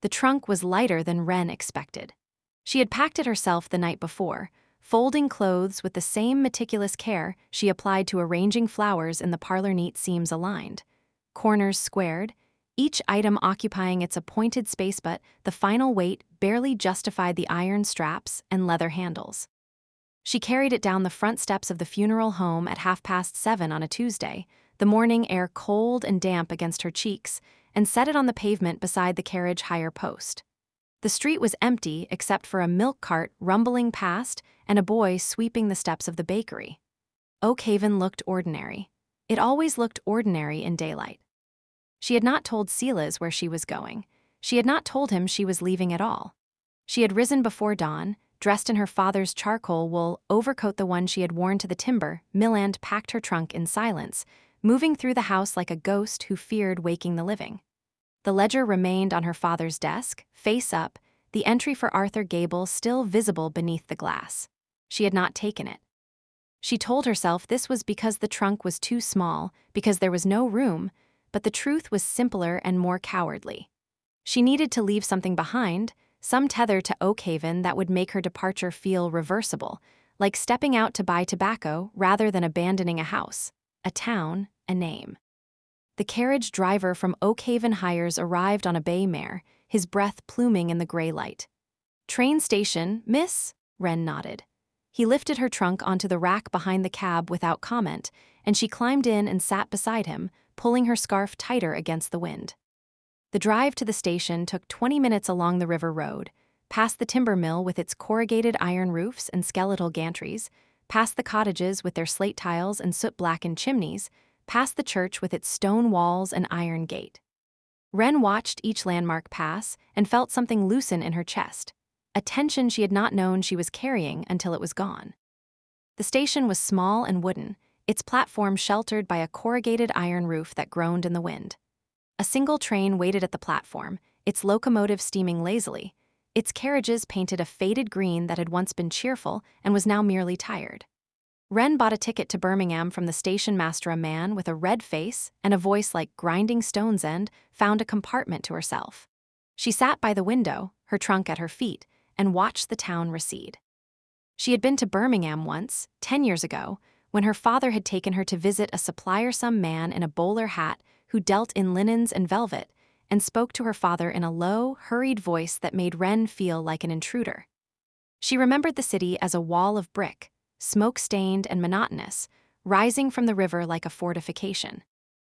The trunk was lighter than Wren expected. She had packed it herself the night before, folding clothes with the same meticulous care she applied to arranging flowers in the parlor neat seams aligned. Corners squared, each item occupying its appointed space, but the final weight barely justified the iron straps and leather handles. She carried it down the front steps of the funeral home at 7:30 on a Tuesday, the morning air cold and damp against her cheeks, and set it on the pavement beside the carriage hire post. The street was empty except for a milk cart rumbling past and a boy sweeping the steps of the bakery. Oak Haven looked ordinary. It always looked ordinary in daylight. She had not told Silas where she was going. She had not told him she was leaving at all. She had risen before dawn, dressed in her father's charcoal wool overcoat, the one she had worn to the timber mill, and packed her trunk in silence, moving through the house like a ghost who feared waking the living. The ledger remained on her father's desk, face up, the entry for Arthur Gable still visible beneath the glass. She had not taken it. She told herself this was because the trunk was too small, because there was no room, but the truth was simpler and more cowardly. She needed to leave something behind, some tether to Oak Haven that would make her departure feel reversible, like stepping out to buy tobacco rather than abandoning a house, a town, a name. The carriage driver from Oak Haven Hires arrived on a bay mare, his breath pluming in the gray light. "Train station, miss?" Wren nodded. He lifted her trunk onto the rack behind the cab without comment, and she climbed in and sat beside him, pulling her scarf tighter against the wind. The drive to the station took 20 minutes along the river road, past the timber mill with its corrugated iron roofs and skeletal gantries, past the cottages with their slate tiles and soot-blackened chimneys, past the church with its stone walls and iron gate. Wren watched each landmark pass and felt something loosen in her chest, a tension she had not known she was carrying until it was gone. The station was small and wooden, its platform sheltered by a corrugated iron roof that groaned in the wind. A single train waited at the platform, its locomotive steaming lazily, its carriages painted a faded green that had once been cheerful and was now merely tired. Wren bought a ticket to Birmingham from the station master. A man with a red face and a voice like grinding stone's end found a compartment to herself. She sat by the window, her trunk at her feet, and watched the town recede. She had been to Birmingham once, 10 years ago, when her father had taken her to visit a suppliersome man in a bowler hat who dealt in linens and velvet, and spoke to her father in a low, hurried voice that made Wren feel like an intruder. She remembered the city as a wall of brick, smoke-stained and monotonous, rising from the river like a fortification.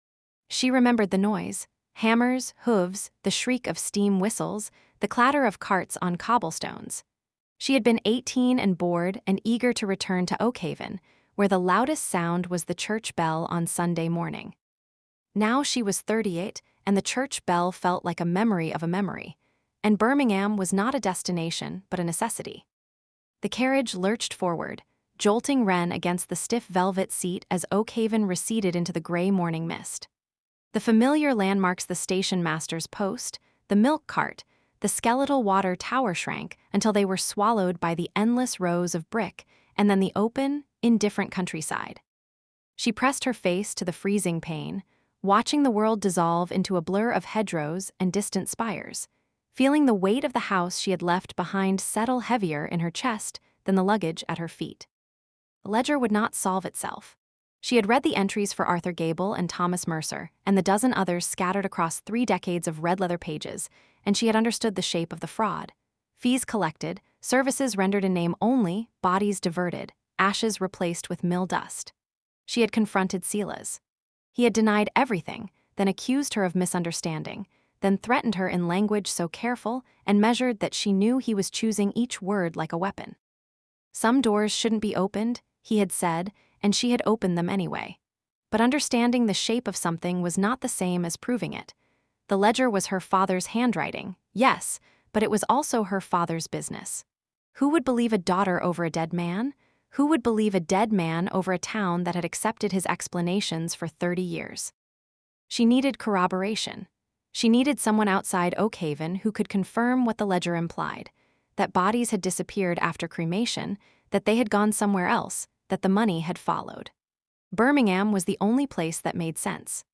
She remembered the noise, hammers, hooves, the shriek of steam whistles, the clatter of carts on cobblestones. She had been 18 and bored and eager to return to Oak Haven, where the loudest sound was the church bell on Sunday morning. Now she was 38, and the church bell felt like a memory of a memory, and Birmingham was not a destination but a necessity. The carriage lurched forward, jolting Wren against the stiff velvet seat as Oak Haven receded into the gray morning mist. The familiar landmarks, the station master's post, the milk cart, the skeletal water tower, shrank until they were swallowed by the endless rows of brick and then the open, indifferent countryside. She pressed her face to the freezing pane, watching the world dissolve into a blur of hedgerows and distant spires, feeling the weight of the house she had left behind settle heavier in her chest than the luggage at her feet. The ledger would not solve itself. She had read the entries for Arthur Gable and Thomas Mercer and the dozen others scattered across 3 decades of red leather pages, and she had understood the shape of the fraud. Fees collected, services rendered in name only, bodies diverted, ashes replaced with mill dust. She had confronted Silas. He had denied everything, then accused her of misunderstanding, then threatened her in language so careful and measured that she knew he was choosing each word like a weapon. Some doors shouldn't be opened, he had said, and she had opened them anyway. But understanding the shape of something was not the same as proving it. The ledger was her father's handwriting, yes, but it was also her father's business. Who would believe a daughter over a dead man? Who would believe a dead man over a town that had accepted his explanations for 30 years? She needed corroboration. She needed someone outside Oak Haven who could confirm what the ledger implied, that bodies had disappeared after cremation, that they had gone somewhere else, that the money had followed. Birmingham was the only place that made sense.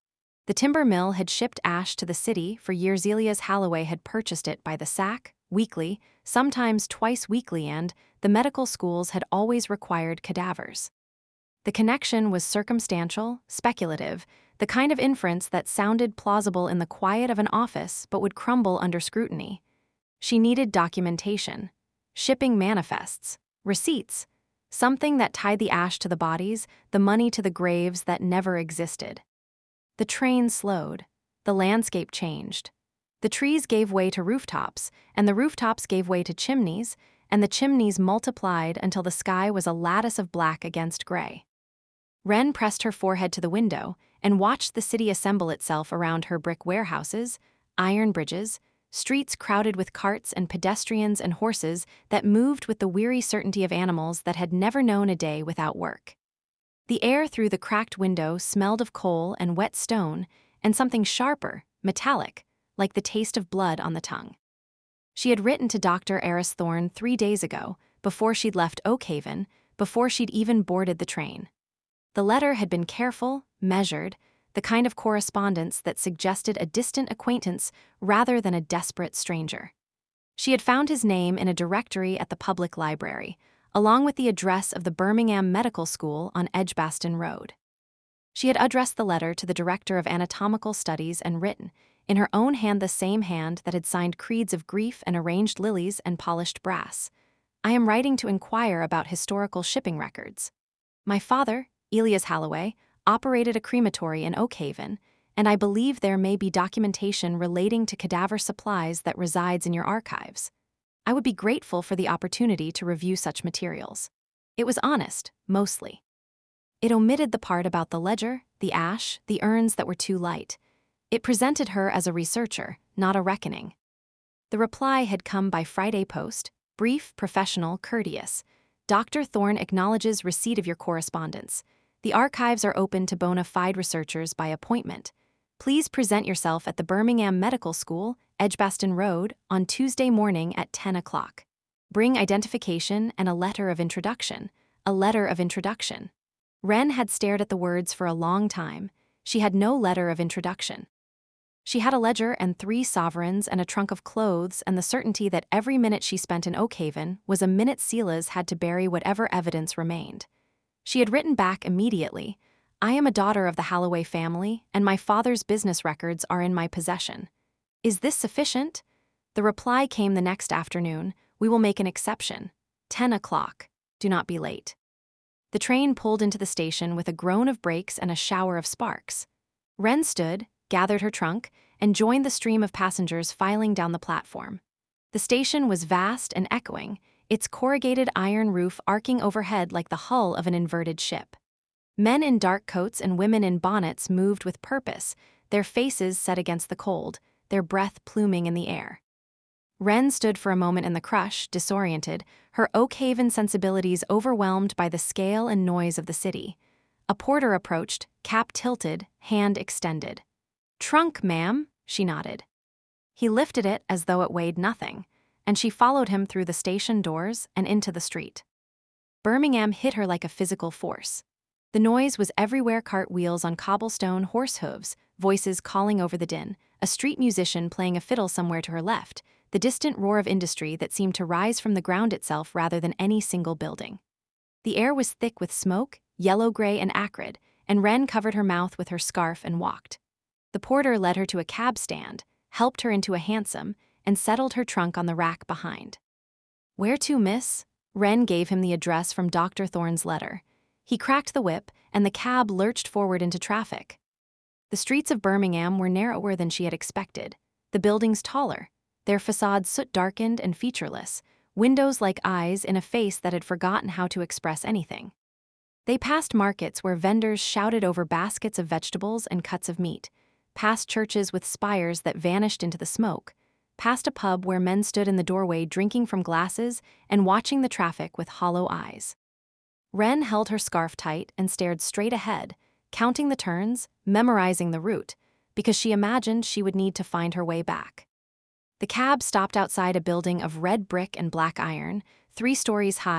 The timber mill had shipped ash to the city for years. Elias Holloway had purchased it by the sack, weekly, sometimes twice weekly, and the medical schools had always required cadavers. The connection was circumstantial, speculative, the kind of inference that sounded plausible in the quiet of an office but would crumble under scrutiny. She needed documentation, shipping manifests, receipts, something that tied the ash to the bodies, the money to the graves that never existed. The train slowed. The landscape changed. The trees gave way to rooftops, and the rooftops gave way to chimneys, and the chimneys multiplied until the sky was a lattice of black against gray. Wren pressed her forehead to the window and watched the city assemble itself around her brick warehouses, iron bridges, streets crowded with carts and pedestrians and horses that moved with the weary certainty of animals that had never known a day without work. The air through the cracked window smelled of coal and wet stone and something sharper, metallic, like the taste of blood on the tongue. She had written to Dr. Eris Thorne 3 days ago, before she'd left Oakhaven, before she'd even boarded the train. The letter had been careful, measured, the kind of correspondence that suggested a distant acquaintance rather than a desperate stranger. She had found his name in a directory at the public library, along with the address of the Birmingham Medical School on Edgbaston Road. She had addressed the letter to the director of anatomical studies and written, in her own hand, the same hand that had signed creeds of grief and arranged lilies and polished brass, "I am writing to inquire about historical shipping records. My father, Elias Holloway, operated a crematory in Oakhaven, and I believe there may be documentation relating to cadaver supplies that resides in your archives. I would be grateful for the opportunity to review such materials." It was honest, mostly. It omitted the part about the ledger, the ash, the urns that were too light. It presented her as a researcher, not a reckoning. The reply had come by Friday post, brief, professional, courteous. "Dr. Thorne acknowledges receipt of your correspondence. The archives are open to bona fide researchers by appointment. Please present yourself at the Birmingham Medical School, Edgbaston Road, on Tuesday morning at 10 o'clock. Bring identification and a letter of introduction." A letter of introduction. Wren had stared at the words for a long time. She had no letter of introduction. She had a ledger and 3 sovereigns and a trunk of clothes and the certainty that every minute she spent in Oakhaven was a minute Silas had to bury whatever evidence remained. She had written back immediately, "I am a daughter of the Holloway family, and my father's business records are in my possession. Is this sufficient?" The reply came the next afternoon, "We will make an exception. 10 o'clock. Do not be late." The train pulled into the station with a groan of brakes and a shower of sparks. Wren stood, gathered her trunk, and joined the stream of passengers filing down the platform. The station was vast and echoing, its corrugated iron roof arcing overhead like the hull of an inverted ship. Men in dark coats and women in bonnets moved with purpose, their faces set against the cold, their breath pluming in the air. Wren stood for a moment in the crush, disoriented, her Oakhaven sensibilities overwhelmed by the scale and noise of the city. A porter approached, cap tilted, hand extended. "Trunk, ma'am," she nodded. He lifted it as though it weighed nothing, and she followed him through the station doors and into the street. Birmingham hit her like a physical force. The noise was everywhere: cartwheels on cobblestone, horse hooves, voices calling over the din, a street musician playing a fiddle somewhere to her left, the distant roar of industry that seemed to rise from the ground itself rather than any single building. The air was thick with smoke, yellow-gray and acrid, and Wren covered her mouth with her scarf and walked. The porter led her to a cab stand, helped her into a hansom, and settled her trunk on the rack behind. "Where to, miss?" Wren gave him the address from Dr. Thorne's letter. He cracked the whip, and the cab lurched forward into traffic. The streets of Birmingham were narrower than she had expected, the buildings taller, their facades soot-darkened and featureless, windows like eyes in a face that had forgotten how to express anything. They passed markets where vendors shouted over baskets of vegetables and cuts of meat, past churches with spires that vanished into the smoke, past a pub where men stood in the doorway drinking from glasses and watching the traffic with hollow eyes. Wren held her scarf tight and stared straight ahead, counting the turns, memorizing the route, because she imagined she would need to find her way back. The cab stopped outside a building of red brick and black iron, 3 stories high,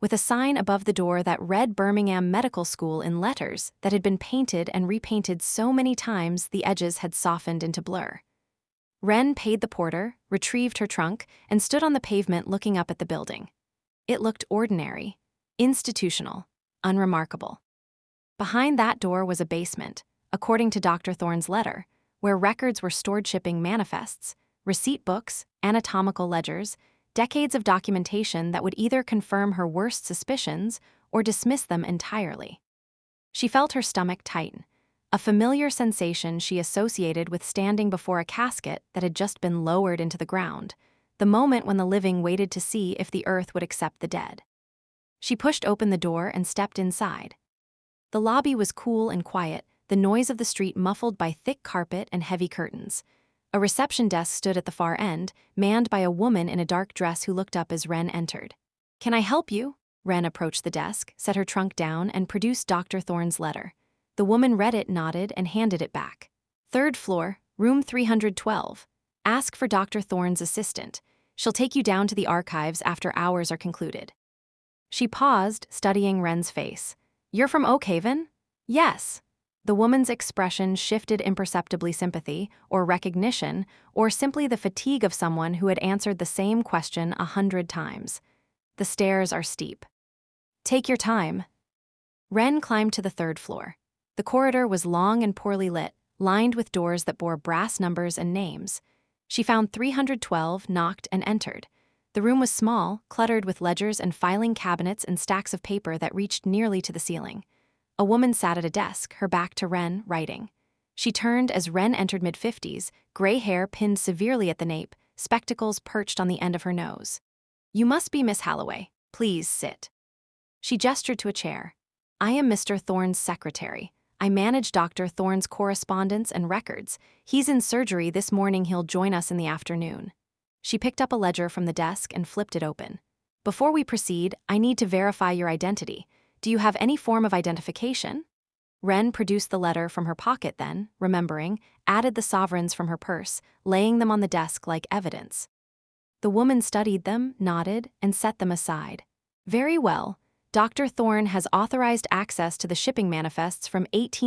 with a sign above the door that read Birmingham Medical School in letters that had been painted and repainted so many times the edges had softened into blur. Wren paid the porter, retrieved her trunk, and stood on the pavement looking up at the building. It looked ordinary, institutional, unremarkable. Behind that door was a basement, according to Dr. Thorne's letter, where records were stored, shipping manifests, receipt books, anatomical ledgers, decades of documentation that would either confirm her worst suspicions or dismiss them entirely. She felt her stomach tighten, a familiar sensation she associated with standing before a casket that had just been lowered into the ground, the moment when the living waited to see if the earth would accept the dead. She pushed open the door and stepped inside. The lobby was cool and quiet, the noise of the street muffled by thick carpet and heavy curtains. A reception desk stood at the far end, manned by a woman in a dark dress who looked up as Wren entered. "Can I help you?" Wren approached the desk, set her trunk down, and produced Dr. Thorne's letter. The woman read it, nodded, and handed it back. "Third floor, room 312. Ask for Dr. Thorne's assistant. She'll take you down to the archives after hours are concluded." She paused, studying Wren's face. "You're from Oakhaven?" "Yes." The woman's expression shifted imperceptibly, sympathy, or recognition, or simply the fatigue of someone who had answered the same question 100 times. "The stairs are steep." "Take your time." Wren climbed to the third floor. The corridor was long and poorly lit, lined with doors that bore brass numbers and names. She found 312, knocked, and entered. The room was small, cluttered with ledgers and filing cabinets and stacks of paper that reached nearly to the ceiling. A woman sat at a desk, her back to Wren, writing. She turned as Wren entered, mid-50s, gray hair pinned severely at the nape, spectacles perched on the end of her nose. "You must be Miss Halloway. Please sit." She gestured to a chair. "I am Mr. Thorne's secretary. I manage Dr. Thorne's correspondence and records. He's in surgery this morning. He'll join us in the afternoon." She picked up a ledger from the desk and flipped it open. "Before we proceed, I need to verify your identity. Do you have any form of identification?" Wren produced the letter from her pocket, then, remembering, added the sovereigns from her purse, laying them on the desk like evidence. The woman studied them, nodded, and set them aside. "Very well. Dr. Thorne has authorized access to the shipping manifests from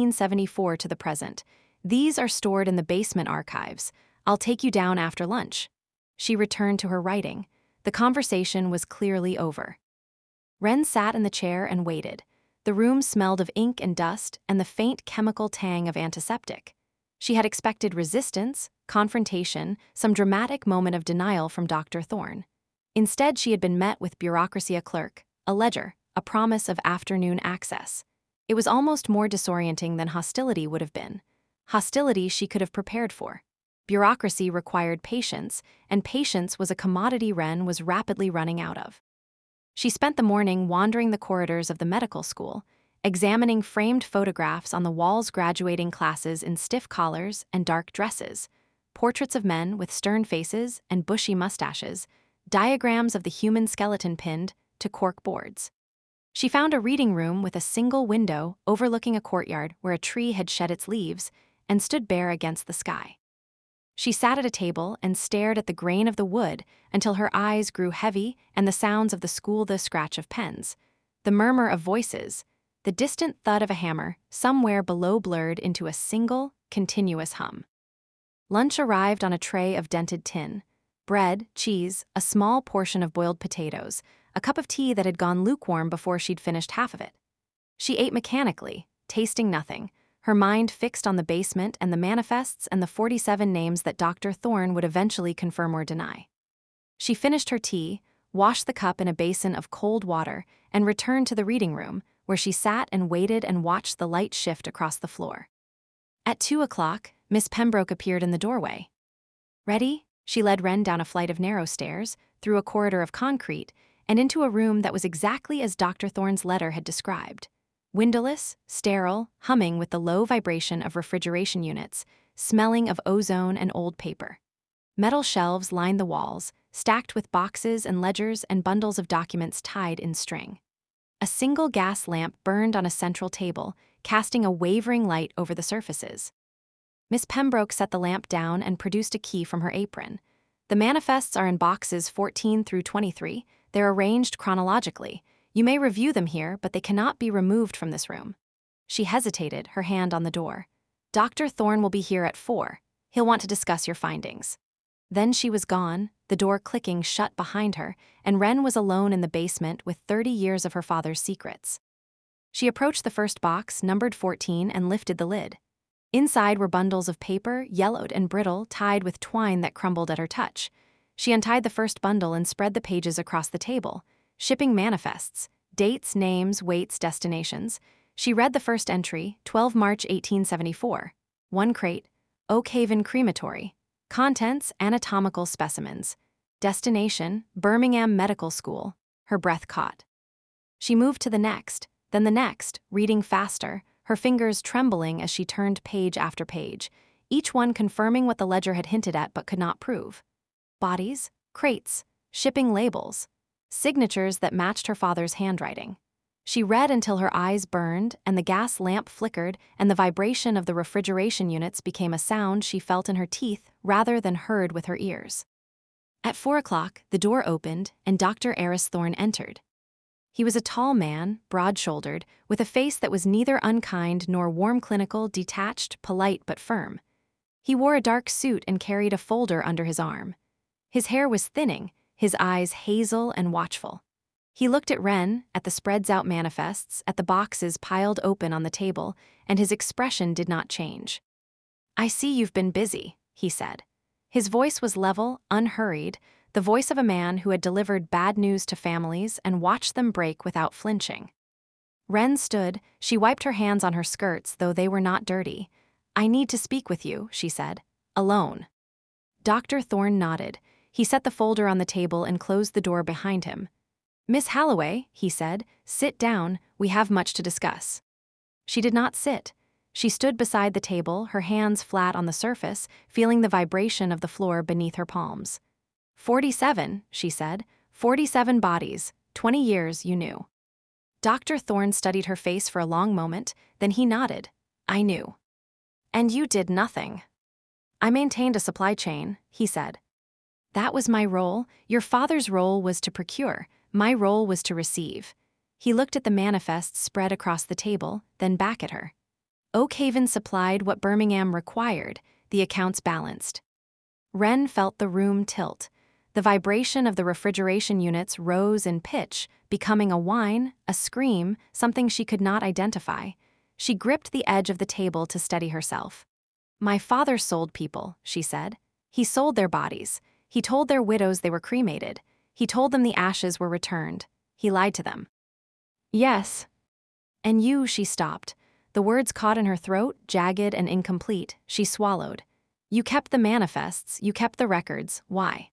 1874 to the present. These are stored in the basement archives. I'll take you down after lunch." She returned to her writing. The conversation was clearly over. Wren sat in the chair and waited. The room smelled of ink and dust and the faint chemical tang of antiseptic. She had expected resistance, confrontation, some dramatic moment of denial from Dr. Thorne. Instead, she had been met with bureaucracy, a clerk, a ledger, a promise of afternoon access. It was almost more disorienting than hostility would have been. Hostility she could have prepared for. Bureaucracy required patience, and patience was a commodity Wren was rapidly running out of. She spent the morning wandering the corridors of the medical school, examining framed photographs on the walls, graduating classes in stiff collars and dark dresses, portraits of men with stern faces and bushy mustaches, diagrams of the human skeleton pinned to cork boards. She found a reading room with a single window overlooking a courtyard where a tree had shed its leaves and stood bare against the sky. She sat at a table and stared at the grain of the wood until her eyes grew heavy and the sounds of the school, the scratch of pens, the murmur of voices, the distant thud of a hammer somewhere below blurred into a single, continuous hum. Lunch arrived on a tray of dented tin. Bread, cheese, a small portion of boiled potatoes, a cup of tea that had gone lukewarm before she'd finished half of it. She ate mechanically, tasting nothing, her mind fixed on the basement and the manifests and the 47 names that Dr. Thorne would eventually confirm or deny. She finished her tea, washed the cup in a basin of cold water, and returned to the reading room, where she sat and waited and watched the light shift across the floor. At 2 o'clock, Miss Pembroke appeared in the doorway. "Ready?" She led Wren down a flight of narrow stairs, through a corridor of concrete, and into a room that was exactly as Dr. Thorne's letter had described. Windowless, sterile, humming with the low vibration of refrigeration units, smelling of ozone and old paper. Metal shelves lined the walls, stacked with boxes and ledgers and bundles of documents tied in string. A single gas lamp burned on a central table, casting a wavering light over the surfaces. Miss Pembroke set the lamp down and produced a key from her apron. "The manifests are in boxes 14 through 23. They're arranged chronologically. You may review them here, but they cannot be removed from this room. She hesitated, her hand on the door. Dr. Thorne will be here at 4. He'll want to discuss your findings. Then she was gone, the door clicking shut behind her, and Wren was alone in the basement with 30 years of her father's secrets. She approached the first box, numbered 14, and lifted the lid. Inside were bundles of paper, yellowed and brittle, tied with twine that crumbled at her touch. She untied the first bundle and spread the pages across the table. Shipping manifests, dates, names, weights, destinations. She read the first entry, 12 March 1874. 1 crate, Oak Haven Crematory. Contents, anatomical specimens. Destination, Birmingham Medical School. Her breath caught. She moved to the next, then the next, reading faster, her fingers trembling as she turned page after page, each one confirming what the ledger had hinted at but could not prove. Bodies, crates, shipping labels, signatures that matched her father's handwriting. She read until her eyes burned and the gas lamp flickered and the vibration of the refrigeration units became a sound she felt in her teeth rather than heard with her ears. At 4 o'clock, the door opened and Dr. Eris Thorne entered. He was a tall man, broad-shouldered, with a face that was neither unkind nor warm, clinical, detached, polite but firm. He wore a dark suit and carried a folder under his arm. His hair was thinning, his eyes hazel and watchful. He looked at Wren, at the spreads-out manifests, at the boxes piled open on the table, and his expression did not change. "I see you've been busy," he said. His voice was level, unhurried, the voice of a man who had delivered bad news to families and watched them break without flinching. Wren stood, she wiped her hands on her skirts, though they were not dirty. "I need to speak with you," she said. "Alone." Dr. Thorne nodded. He set the folder on the table and closed the door behind him. "Miss Halloway," he said, "sit down, we have much to discuss." She did not sit. She stood beside the table, her hands flat on the surface, feeling the vibration of the floor beneath her palms. 47, she said. 47 bodies, 20 years, you knew. Dr. Thorne studied her face for a long moment, then he nodded. "I knew." "And you did nothing." "I maintained a supply chain," he said. "That was my role. Your father's role was to procure. My role was to receive." He looked at the manifests spread across the table, then back at her. Oak Haven supplied what Birmingham required, the accounts balanced. Wren felt the room tilt. The vibration of the refrigeration units rose in pitch, becoming a whine, a scream, something she could not identify. She gripped the edge of the table to steady herself. "My father sold people," she said. "He sold their bodies. He told their widows they were cremated. He told them the ashes were returned. He lied to them." "Yes." "And you," she stopped. The words caught in her throat, jagged and incomplete. She swallowed. "You kept the manifests, you kept the records. Why?"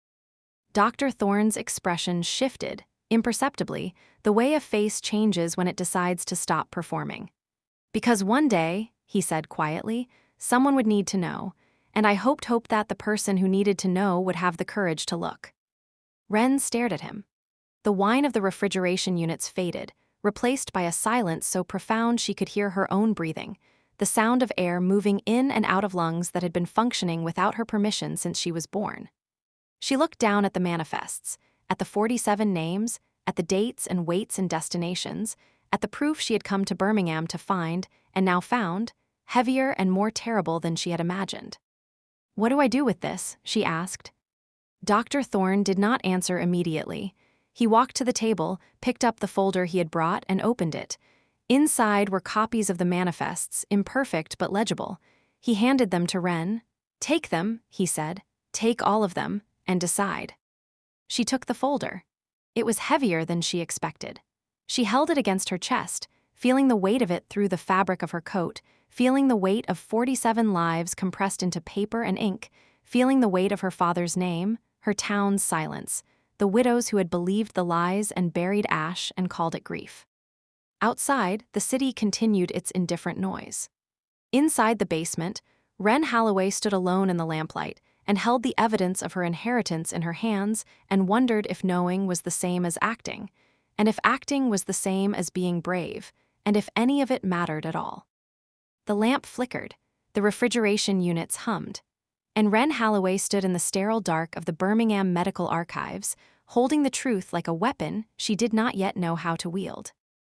Dr. Thorne's expression shifted, imperceptibly, the way a face changes when it decides to stop performing. "Because one day," he said quietly, "someone would need to know, and I hoped that the person who needed to know would have the courage to look." Wren stared at him. The whine of the refrigeration units faded, replaced by a silence so profound she could hear her own breathing, the sound of air moving in and out of lungs that had been functioning without her permission since she was born. She looked down at the manifests, at the 47 names, at the dates and weights and destinations, at the proof she had come to Birmingham to find, and now found, heavier and more terrible than she had imagined. "What do I do with this?" she asked. Dr. Thorne did not answer immediately. He walked to the table, picked up the folder he had brought, and opened it. Inside were copies of the manifests, imperfect but legible. He handed them to Wren. "Take them," he said. "Take all of them, and decide." She took the folder. It was heavier than she expected. She held it against her chest, feeling the weight of it through the fabric of her coat, feeling the weight of 47 lives compressed into paper and ink, feeling the weight of her father's name, her town's silence, the widows who had believed the lies and buried ash and called it grief. Outside, the city continued its indifferent noise. Inside the basement, Wren Halloway stood alone in the lamplight and held the evidence of her inheritance in her hands and wondered if knowing was the same as acting, and if acting was the same as being brave, and if any of it mattered at all. The lamp flickered, the refrigeration units hummed, and Wren Halloway stood in the sterile dark of the Birmingham Medical Archives, holding the truth like a weapon she did not yet know how to wield.